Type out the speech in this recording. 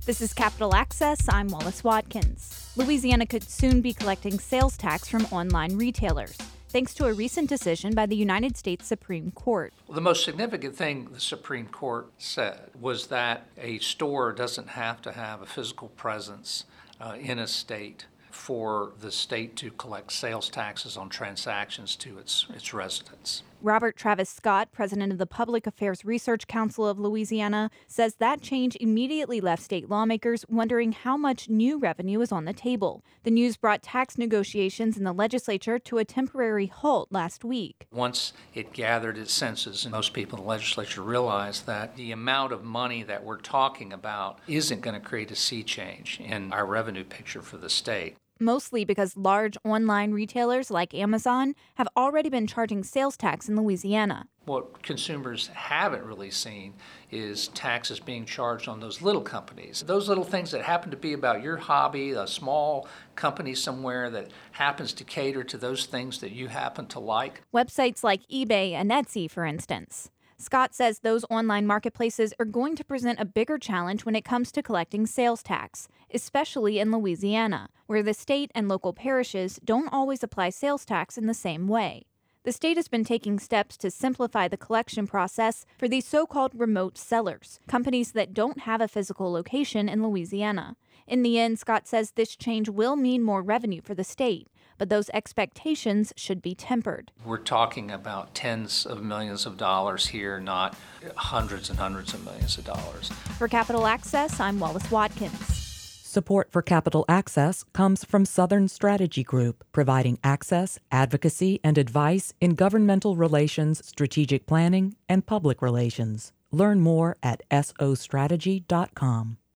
This is Capital Access. I'm Wallace Watkins. Louisiana could soon be collecting sales tax from online retailers, thanks to a recent decision by the United States Supreme Court. Well, the most significant thing the Supreme Court said was that a store doesn't have to have a physical presence in a state for the state to collect sales taxes on transactions to its residents. Robert Travis Scott, president of the Public Affairs Research Council of Louisiana, says that change immediately left state lawmakers wondering how much new revenue is on the table. The news brought tax negotiations in the legislature to a temporary halt last week. Once it gathered its senses, and most people in the legislature realized that the amount of money that we're talking about isn't going to create a sea change in our revenue picture for the state. Mostly because large online retailers like Amazon have already been charging sales tax in Louisiana. What consumers haven't really seen is taxes being charged on those little companies. Those little things that happen to be about your hobby, a small company somewhere that happens to cater to those things that you happen to like. Websites like eBay and Etsy, for instance. Scott says those online marketplaces are going to present a bigger challenge when it comes to collecting sales tax, especially in Louisiana, where the state and local parishes don't always apply sales tax in the same way. The state has been taking steps to simplify the collection process for these so-called remote sellers, companies that don't have a physical location in Louisiana. In the end, Scott says this change will mean more revenue for the state, but those expectations should be tempered. We're talking about tens of millions of dollars here, not hundreds and hundreds of millions of dollars. For Capital Access, I'm Wallace Watkins. Support for Capital Access comes from Southern Strategy Group, providing access, advocacy, and advice in governmental relations, strategic planning, and public relations. Learn more at sostrategy.com.